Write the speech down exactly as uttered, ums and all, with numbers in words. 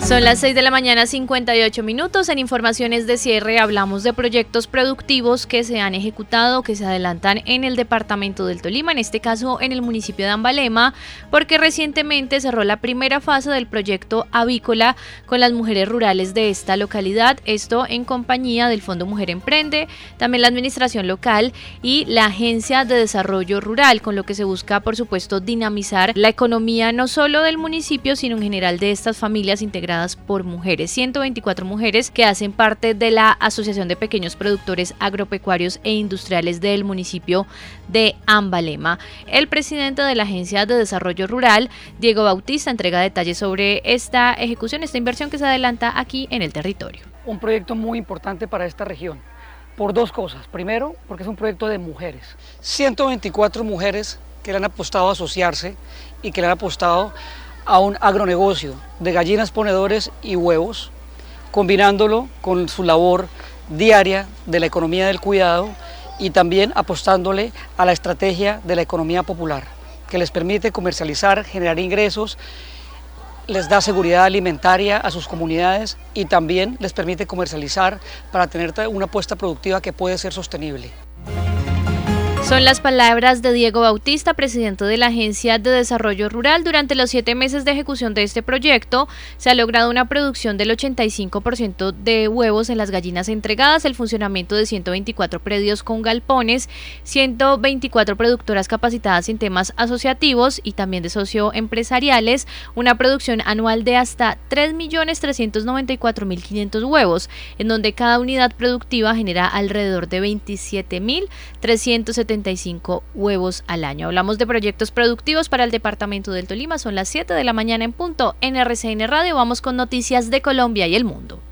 Son las seis de la mañana, cincuenta y ocho minutos. En Informaciones de Cierre hablamos de proyectos productivos que se han ejecutado, que se adelantan en el departamento del Tolima, en este caso en el municipio de Ambalema, porque recientemente cerró la primera fase del proyecto avícola con las mujeres rurales de esta localidad, esto en compañía del Fondo Mujer Emprende, también la administración local y la Agencia de Desarrollo Rural, con lo que se busca, por supuesto, dinamizar la economía no solo del municipio, sino en general de estas familias integradas por mujeres. ciento veinticuatro mujeres que hacen parte de la Asociación de Pequeños Productores Agropecuarios e Industriales del municipio de Ambalema. El presidente de la Agencia de Desarrollo Rural, Diego Bautista, entrega detalles sobre esta ejecución, esta inversión que se adelanta aquí en el territorio. Un proyecto muy importante para esta región, por dos cosas. Primero, porque es un proyecto de mujeres. ciento veinticuatro mujeres que le han apostado a asociarse y que le han apostado a un agronegocio de gallinas ponedores y huevos, combinándolo con su labor diaria de la economía del cuidado y también apostándole a la estrategia de la economía popular, que les permite comercializar, generar ingresos, les da seguridad alimentaria a sus comunidades y también les permite comercializar para tener una apuesta productiva que puede ser sostenible. Son las palabras de Diego Bautista, presidente de la Agencia de Desarrollo Rural. Durante los siete meses de ejecución de este proyecto, se ha logrado una producción del ochenta y cinco por ciento de huevos en las gallinas entregadas, el funcionamiento de ciento veinticuatro predios con galpones, ciento veinticuatro productoras capacitadas en temas asociativos y también de socioempresariales, una producción anual de hasta tres millones trescientos noventa y cuatro mil quinientos huevos, en donde cada unidad productiva genera alrededor de veintisiete mil trescientos setenta y cinco huevos al año. Hablamos de proyectos productivos para el departamento del Tolima. Son las siete de la mañana en punto en R C N Radio. Vamos con noticias de Colombia y el mundo.